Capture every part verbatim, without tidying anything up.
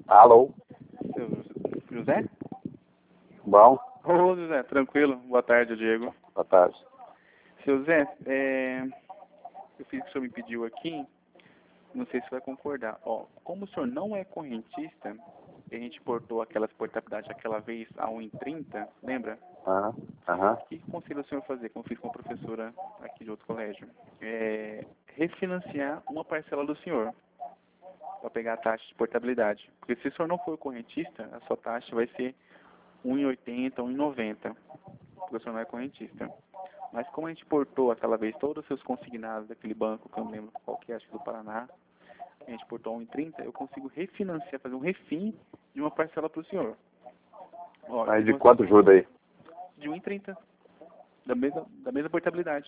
Alô? Seu José? Bom, Ô, José, tranquilo. Boa tarde, Diego. boa tarde. Seu Zé, é... eu fiz o que o senhor me pediu aqui, não sei se vai concordar. Ó, como o senhor não é correntista, e a gente portou aquelas portabilidades aquela vez a um e trinta, lembra? Aham, aham. O que conselho o senhor fazer, como fiz com a professora aqui de outro colégio? É refinanciar uma parcela do senhor, para pegar a taxa de portabilidade. Porque se o senhor não for correntista, a sua taxa vai ser um e oitenta, um e noventa, porque o senhor não é correntista. Mas como a gente portou aquela vez todos os seus consignados daquele banco, que eu não lembro qual que é, acho que do Paraná, a gente portou a um e trinta, eu consigo refinanciar, fazer um refim de uma parcela para o senhor. Ó, Aí de de uma- quanto ajuda aí? de um e trinta, da mesma, da mesma portabilidade.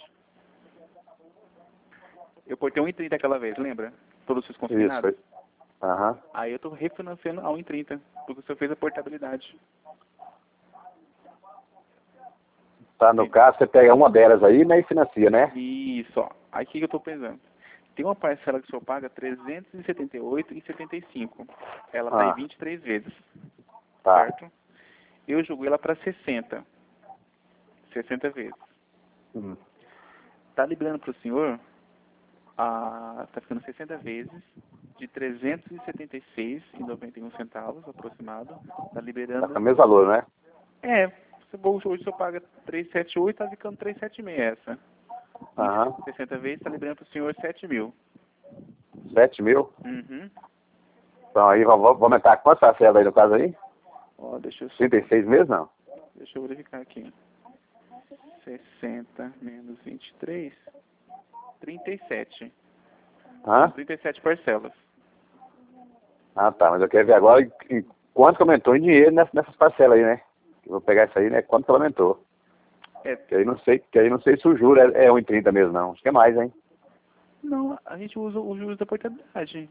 Eu portei um e trinta aquela vez, lembra? Todos os seus Isso, consignados. foi. Aham. Aí eu estou refinanciando a um e trinta, porque o senhor fez a portabilidade. Tá, no caso, você pega uma delas aí, né, e financia, né? Isso, ó. Aí o que que eu estou pensando? Tem uma parcela que o senhor paga trezentos e setenta e oito reais e setenta e cinco centavos. Ela está em Ah, vinte e três vezes, tá. certo? Eu joguei ela para sessenta. sessenta vezes. Hum. Está liberando para o senhor, está ficando sessenta vezes, de trezentos e setenta e seis reais e noventa e um centavos, aproximado. Está Tá liberando... com o mesmo valor, né? É, se hoje o senhor paga trezentos e setenta e oito, está ficando trezentos e setenta e seis essa. Em Aham. sessenta vezes, está liberando para o senhor sete mil. Sete mil? Uhum. Então aí, vou, vou aumentar quantas parcelas aí no caso aí? Ó, deixa eu, trinta e seis meses, não? deixa eu verificar aqui. sessenta menos vinte e três, trinta e sete. Hã? trinta e sete parcelas. Ah, tá, mas eu quero ver agora em- em quanto que aumentou em dinheiro nessas, nessas parcelas aí, né? Eu vou pegar isso aí, né? Quanto que ela aumentou? É, Que aí não sei, que aí não sei se o juro é, é um e trinta mesmo, não. Acho que é mais, hein? não, a gente usa os juros da portabilidade.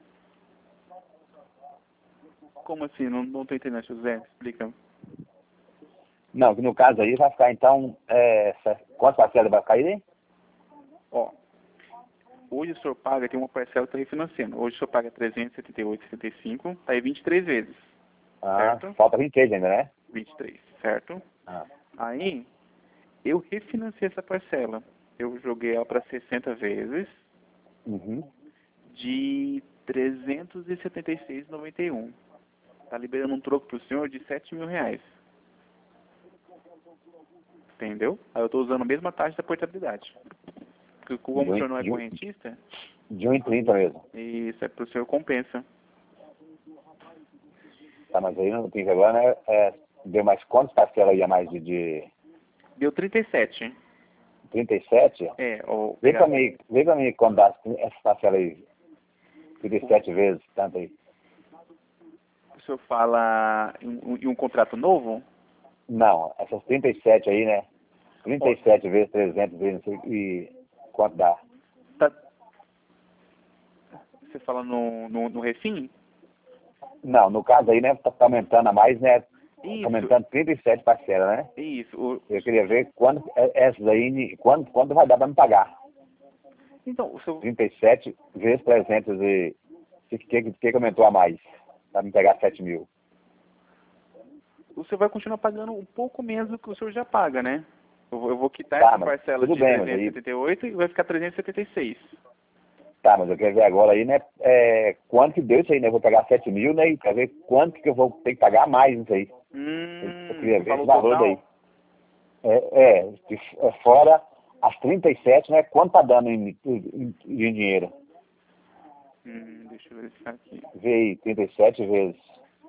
Como assim? Não, não tô entendendo, José. Explica. Não, no caso aí vai ficar então, é, essa- quantas parcelas vai ficar aí, hein? Ó, hoje o senhor paga, tem uma parcela que está refinanciando. Hoje o senhor paga trezentos e setenta e oito reais e setenta e cinco centavos, tá aí vinte e três vezes, Ah, certo? falta vinte e três ainda, né? vinte e três, certo? Ah. Aí, eu refinanciei essa parcela. Eu joguei ela para sessenta vezes, Uhum. de trezentos e setenta e seis reais e noventa e um. Tá liberando um troco pro senhor de sete mil reais. Entendeu? Aí eu tô usando a mesma taxa da portabilidade. Porque De como o um, senhor não é de um, correntista, de um e trinta mesmo. isso é pro senhor compensa. Tá, mas aí no trinta agora, né? É, deu mais quantas parcelas aí a mais de, de Deu trinta e sete. trinta e sete? É, ou Vê pra pegar. mim, vê pra mim quando dá essa parcela aí. trinta e sete vezes, tanto aí. O senhor fala em, um em um contrato novo? Não, essas trinta e sete aí, né? trinta Ó, e sete vezes trezentos vezes, não sei, e quanto dá? tá, você fala no, no, no refim? Não, no caso aí, né? Tá tá aumentando a mais, né? Tá Isso, aumentando trinta e sete parcelas, né? isso. O, Eu queria ver quando é- essas aí, quando, quando vai dar pra me pagar. então, o senhor, trinta e sete vezes trezentos e... O que, que, que que aumentou a mais? Pra me pegar sete mil. o senhor vai continuar pagando um pouco menos do que o senhor já paga, né? Eu vou, eu vou quitar Tá, essa mas parcela tudo de bem, mas trezentos e aí... setenta e oito e vai ficar trezentos e setenta e seis. Tá, mas eu quero ver agora aí, né? É, quanto que deu isso aí, né? Eu vou pegar sete mil, né? E quero ver quanto que eu vou ter que pagar mais isso aí. Eu, eu Hum, queria você ver esse falou valor daí. total? É, é, de- é, fora as trinta e sete, né? Quanto tá dando em, em, em dinheiro? Hum, deixa eu verificar aqui. Vê aí, trinta e sete vezes.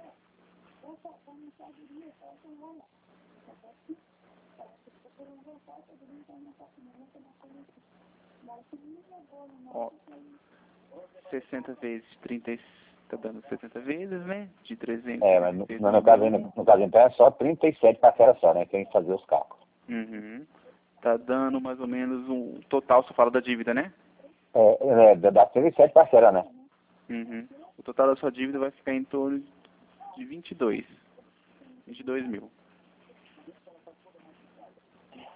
Ó, sessenta vezes trinta, e- tá dando sessenta vezes, né? De trezentos e É, setenta mas e no, seis no, no caso, aí, no, no caso então é só trinta e sete parcelas só, né? Tem que fazer os cálculos. Uhum. Tá dando mais ou menos um total, você fala da dívida, né? É, é, dá trinta e sete parcelas, né? Uhum. O total da sua dívida vai ficar em torno de vinte e dois. vinte e dois mil.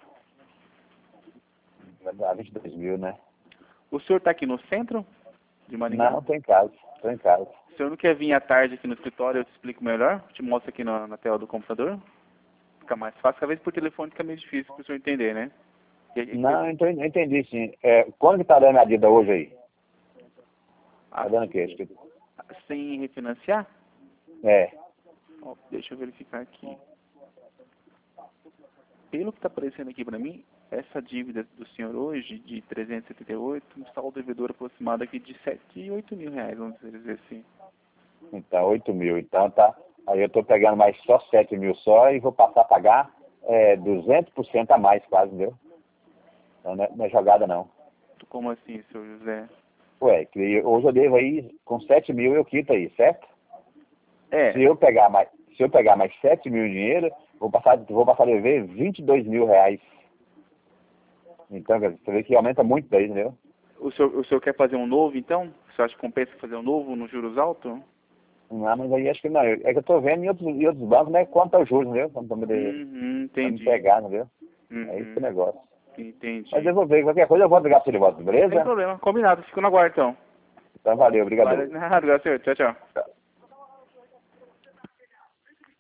Vai dar vinte e dois mil, né? O senhor tá aqui no centro? de Maringá. Não, tô em casa, tô em casa. O senhor não quer vir à tarde aqui no escritório, eu te explico melhor? Te mostro aqui na, na tela do computador? Fica mais fácil, cada vez por telefone fica meio difícil para o senhor entender, né? E, e, Não, eu entendi, eu entendi sim. É, quando que tá dando a dívida hoje aí? Tá dando o quê? Acho que- Sem refinanciar? É. Ó, deixa eu verificar aqui. Pelo que está aparecendo aqui para mim, essa dívida do senhor hoje, de trezentos e setenta e oito, um saldo devedor aproximado aqui de sete e oito mil reais, vamos dizer assim. Então, oito mil. Então tá. Aí eu tô pegando mais só sete mil só e vou passar a pagar é, duzentos por cento a mais quase, entendeu? Então não é, não é jogada não. Como assim, senhor José? Ué, que hoje eu devo aí, com sete mil eu quito aí, certo? É, Se eu pegar mais, se eu pegar mais sete mil em dinheiro, vou passar, vou passar a dever vinte e dois mil reais. Então, quer dizer, você vê que aumenta muito daí, entendeu? o senhor, o senhor quer fazer um novo, então? O senhor acha que compensa fazer um novo nos juros altos? Não, mas aí acho que não. É que eu tô vendo em outros, em outros bancos, né? Quanto é o juros, entendeu? Quanto me, Uhum, pra me entendi. pegar, entendeu? Uhum, É esse o negócio. entendi. Mas eu vou ver, qualquer coisa eu vou ligar pra você de volta, Sem beleza? problema, combinado, fico na guarda então. Então valeu, obrigado. Vale, nada, senhor. Tchau, tchau.